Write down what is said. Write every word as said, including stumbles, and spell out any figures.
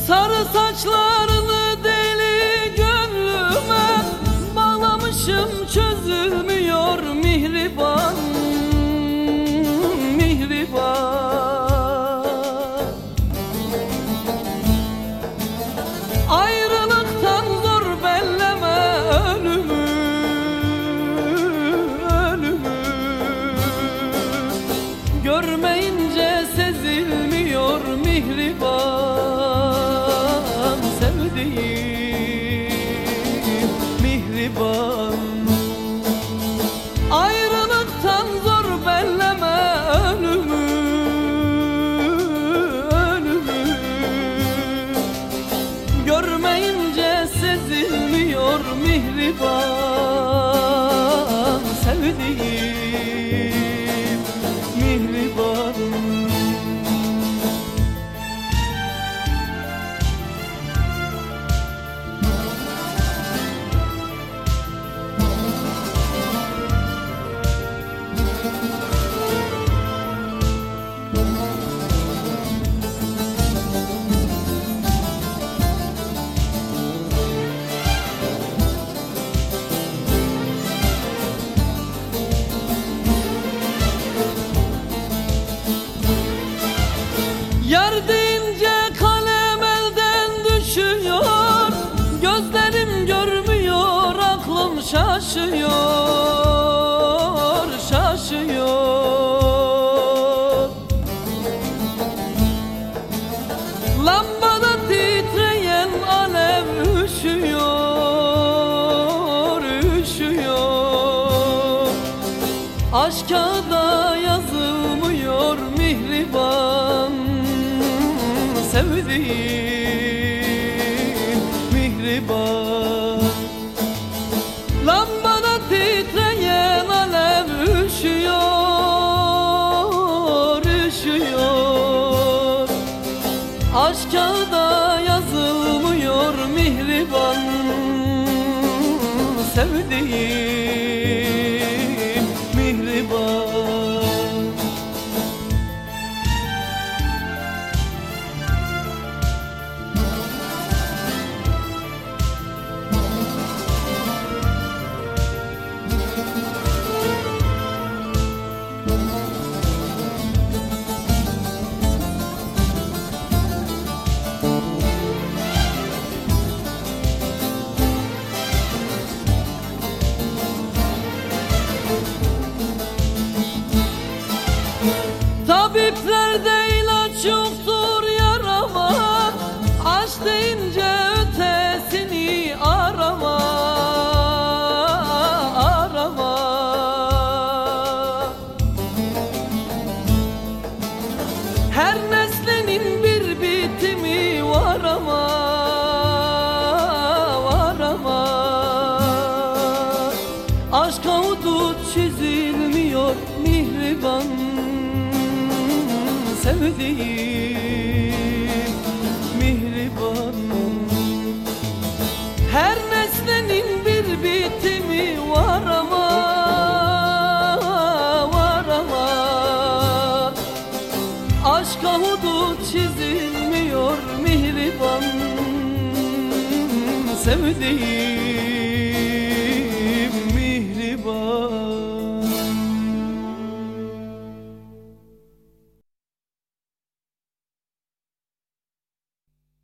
Sarı saçlarını deli gönlüme bağlamışım, çözülmüyor mihriban, mihriban. Ayrılıktan zor belleme ölümü, ölümü. Görmeyince sezilmiyor mihriban, sevdiğim mihriban. Ayrılıktan zor belleme ölümü, ölümü. Görmeyince sezilmiyor mihriban, sevdiğim mihriban. Yar deyince kalem elden düşüyor, gözlerim görmüyor, aklım şaşıyor, şaşıyor. Lambada titreyen alev üşüyor, üşüyor. Aşka da yazılmıyor mihriban, sevdiğim mihriban. Lambada titreyen alev üşüyor, üşüyor. Aşka da yazılmıyor mihriban, sevdiğim mihriban. Tabiplerde ilaç yoktur yarama, aşk deyince ötesini arama, arama. Her nesnenin bir bitimi var ama, var ama. Aşka hudut çizilmiyor mihriban, sevdiğim mihriban. Her nesnenin bir bitimi var ama, var ama. Aşka hudut çizilmiyor mihriban, sevdiğim